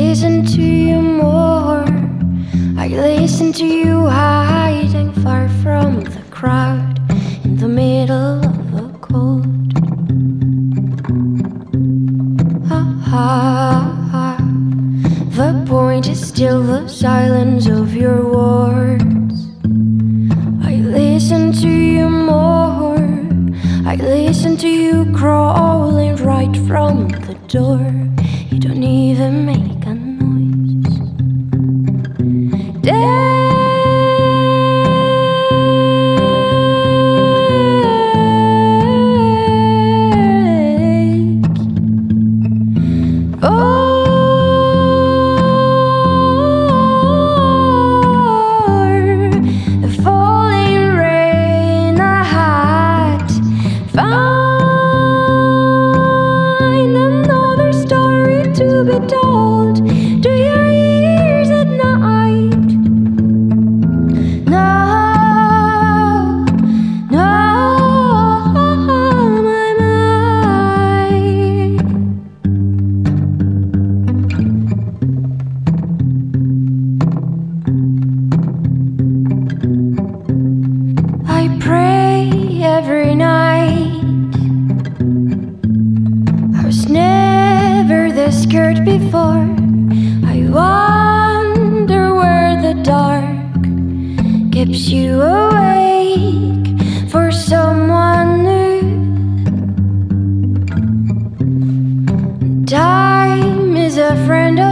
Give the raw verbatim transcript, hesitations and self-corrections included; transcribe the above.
listen to you more. I listen to you hiding far from the crowd in the middle of a cold. Ah, the point is still the silence of your words. I listen to you more. I listen to you crawling right from the door. You don't even make a noise. Take for the falling rain I had find another story to be told to your ears at night. No, no, my mind. I pray every night. I was never this scared before. I wonder where the dark keeps you awake for someone new. Time is a friend of